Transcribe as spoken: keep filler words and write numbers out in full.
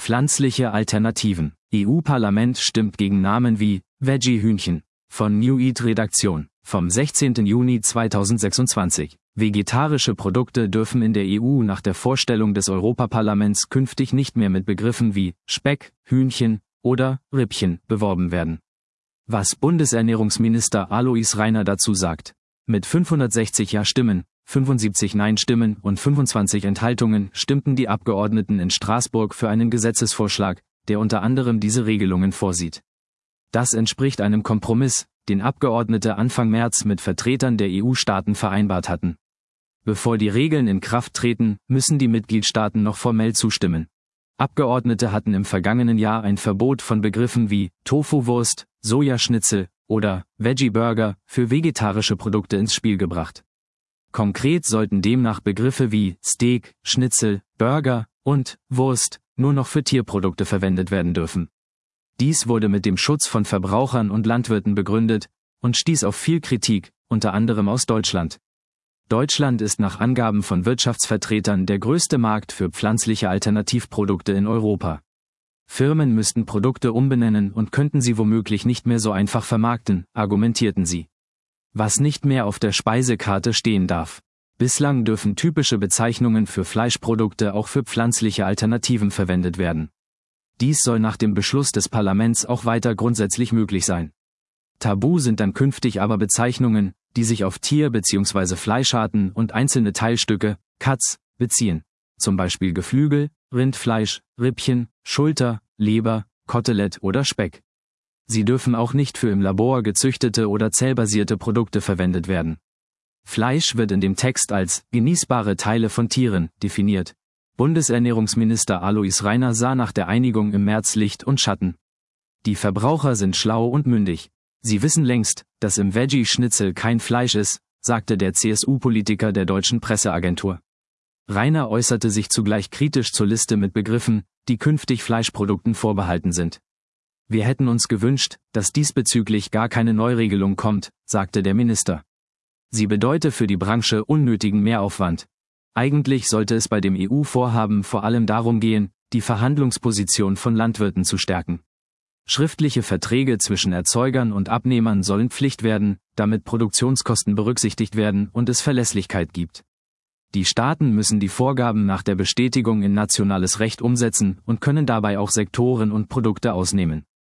Pflanzliche Alternativen. E U-Parlament stimmt gegen Namen wie Veggie-Hühnchen von New Eat Redaktion vom sechzehnten Juni zweitausendsechsundzwanzig. Vegetarische Produkte dürfen in der E U nach der Vorstellung des Europaparlaments künftig nicht mehr mit Begriffen wie Speck, Hühnchen oder Rippchen beworben werden. Was Bundesernährungsminister Alois Rainer dazu sagt: Mit fünfhundertsechzig Ja-Stimmen, fünfundsiebzig Nein-Stimmen und fünfundzwanzig Enthaltungen stimmten die Abgeordneten in Straßburg für einen Gesetzesvorschlag, der unter anderem diese Regelungen vorsieht. Das entspricht einem Kompromiss, den Abgeordnete Anfang März mit Vertretern der E U-Staaten vereinbart hatten. Bevor die Regeln in Kraft treten, müssen die Mitgliedstaaten noch formell zustimmen. Abgeordnete hatten im vergangenen Jahr ein Verbot von Begriffen wie Tofu-Wurst, Sojaschnitzel oder Veggie-Burger für vegetarische Produkte ins Spiel gebracht. Konkret sollten demnach Begriffe wie Steak, Schnitzel, Burger und Wurst nur noch für Tierprodukte verwendet werden dürfen. Dies wurde mit dem Schutz von Verbrauchern und Landwirten begründet und stieß auf viel Kritik, unter anderem aus Deutschland. Deutschland ist nach Angaben von Wirtschaftsvertretern der größte Markt für pflanzliche Alternativprodukte in Europa. Firmen müssten Produkte umbenennen und könnten sie womöglich nicht mehr so einfach vermarkten, argumentierten sie. Was nicht mehr auf der Speisekarte stehen darf. Bislang dürfen typische Bezeichnungen für Fleischprodukte auch für pflanzliche Alternativen verwendet werden. Dies soll nach dem Beschluss des Parlaments auch weiter grundsätzlich möglich sein. Tabu sind dann künftig aber Bezeichnungen, die sich auf Tier- bzw. Fleischarten und einzelne Teilstücke, Cuts, beziehen. Zum Beispiel Geflügel, Rindfleisch, Rippchen, Schulter, Leber, Kotelett oder Speck. Sie dürfen auch nicht für im Labor gezüchtete oder zellbasierte Produkte verwendet werden. Fleisch wird in dem Text als genießbare Teile von Tieren definiert. Bundesernährungsminister Alois Rainer sah nach der Einigung im März Licht und Schatten. Die Verbraucher sind schlau und mündig. Sie wissen längst, dass im Veggie-Schnitzel kein Fleisch ist, sagte der C S U-Politiker der deutschen Presseagentur. Rainer äußerte sich zugleich kritisch zur Liste mit Begriffen, die künftig Fleischprodukten vorbehalten sind. Wir hätten uns gewünscht, dass diesbezüglich gar keine Neuregelung kommt, sagte der Minister. Sie bedeute für die Branche unnötigen Mehraufwand. Eigentlich sollte es bei dem E U-Vorhaben vor allem darum gehen, die Verhandlungsposition von Landwirten zu stärken. Schriftliche Verträge zwischen Erzeugern und Abnehmern sollen Pflicht werden, damit Produktionskosten berücksichtigt werden und es Verlässlichkeit gibt. Die Staaten müssen die Vorgaben nach der Bestätigung in nationales Recht umsetzen und können dabei auch Sektoren und Produkte ausnehmen.